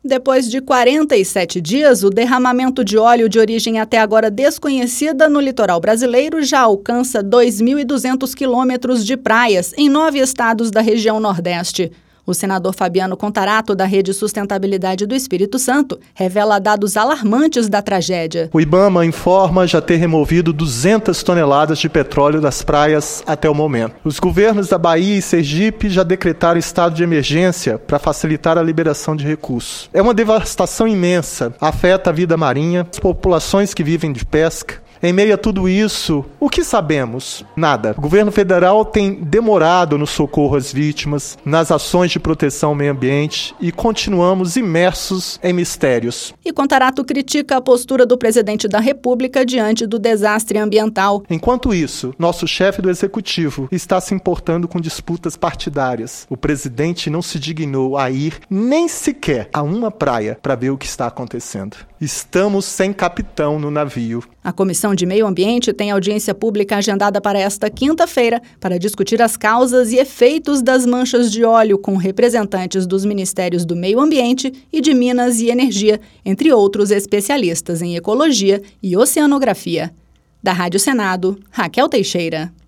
Depois de 47 dias, o derramamento de óleo de origem até agora desconhecida no litoral brasileiro já alcança 2.200 quilômetros de praias em 9 estados da região Nordeste. O senador Fabiano Contarato, da Rede Sustentabilidade do Espírito Santo, revela dados alarmantes da tragédia. O IBAMA informa já ter removido 200 toneladas de petróleo das praias até o momento. Os governos da Bahia e Sergipe já decretaram estado de emergência para facilitar a liberação de recursos. É uma devastação imensa, afeta a vida marinha, as populações que vivem de pesca. Em meio a tudo isso, o que sabemos? Nada. O governo federal tem demorado no socorro às vítimas, nas ações de proteção ao meio ambiente e continuamos imersos em mistérios. E Contarato critica a postura do presidente da República diante do desastre ambiental. Enquanto isso, nosso chefe do executivo está se importando com disputas partidárias. O presidente não se dignou a ir nem sequer a uma praia para ver o que está acontecendo. Estamos sem capitão no navio. A Comissão de Meio Ambiente tem audiência pública agendada para esta quinta-feira para discutir as causas e efeitos das manchas de óleo com representantes dos Ministérios do Meio Ambiente e de Minas e Energia, entre outros especialistas em ecologia e oceanografia. Da Rádio Senado, Raquel Teixeira.